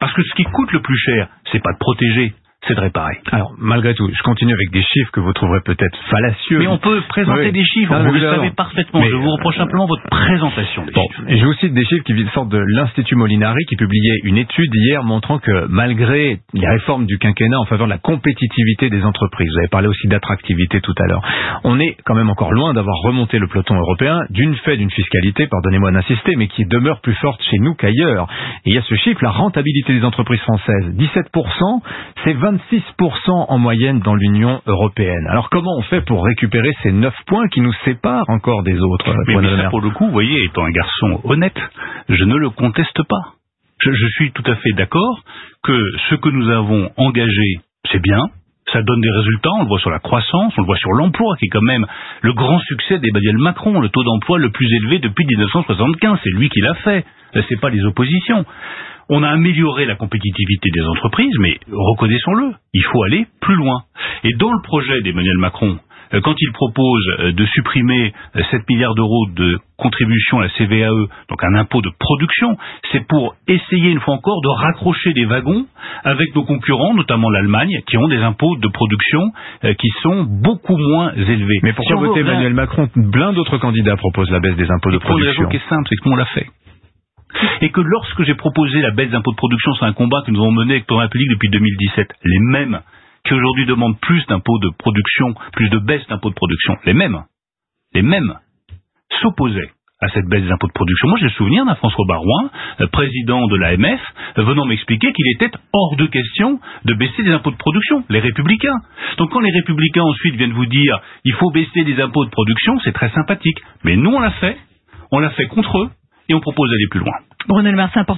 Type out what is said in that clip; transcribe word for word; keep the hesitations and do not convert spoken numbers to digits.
Parce que ce qui coûte le plus cher, c'est pas de protéger, c'est de réparer. Alors, malgré tout, je continue avec des chiffres que vous trouverez peut-être fallacieux. Mais on peut présenter oui. des chiffres, non, vous le évidemment. savez parfaitement. Mais je vous reproche simplement votre présentation des bon, chiffres. Et je vous cite des chiffres qui sortent de l'Institut Molinari, qui publiait une étude hier montrant que malgré les réformes du quinquennat en faveur de la compétitivité des entreprises, vous avez parlé aussi d'attractivité tout à l'heure, on est quand même encore loin d'avoir remonté le peloton européen d'une fait d'une fiscalité, pardonnez-moi d'insister, mais qui demeure plus forte chez nous qu'ailleurs. Et il y a ce chiffre, la rentabilité des entreprises françaises, dix-sept pour cent, c'est vingt-six pour cent en moyenne dans l'Union européenne. Alors comment on fait pour récupérer ces neuf points qui nous séparent encore des autres? Mais, mais ça, pour le coup, vous voyez, étant un garçon honnête, je ne le conteste pas. Je, je suis tout à fait d'accord que ce que nous avons engagé, c'est bien, ça donne des résultats, on le voit sur la croissance, on le voit sur l'emploi, qui est quand même le grand succès d'Emmanuel Macron, le taux d'emploi le plus élevé depuis mille neuf cent soixante-quinze, c'est lui qui l'a fait, c'est pas les oppositions. On a amélioré la compétitivité des entreprises, mais reconnaissons-le, il faut aller plus loin. Et dans le projet d'Emmanuel Macron, quand il propose de supprimer sept milliards d'euros de contribution à la C V A E, donc un impôt de production, c'est pour essayer une fois encore de raccrocher des wagons avec nos concurrents, notamment l'Allemagne, qui ont des impôts de production qui sont beaucoup moins élevés. Mais pourquoi si voter Emmanuel Macron? Plein d'autres candidats proposent la baisse des impôts de production. Pour une raison qui est simple, c'est que nous on l'a fait. Et que lorsque j'ai proposé la baisse d'impôts de production, c'est un combat que nous avons mené avec la République depuis deux mille dix-sept, les mêmes qui aujourd'hui demandent plus d'impôts de production, plus de baisse d'impôts de production, les mêmes, les mêmes, s'opposaient à cette baisse d'impôts de production. Moi, j'ai le souvenir d'un François Baroin, président de l'A M F, venant m'expliquer qu'il était hors de question de baisser les impôts de production, les Républicains. Donc quand les Républicains ensuite viennent vous dire il faut baisser les impôts de production, c'est très sympathique. Mais nous, on l'a fait, on l'a fait contre eux, et on propose d'aller plus loin. Bruno Le Maire, c'est important.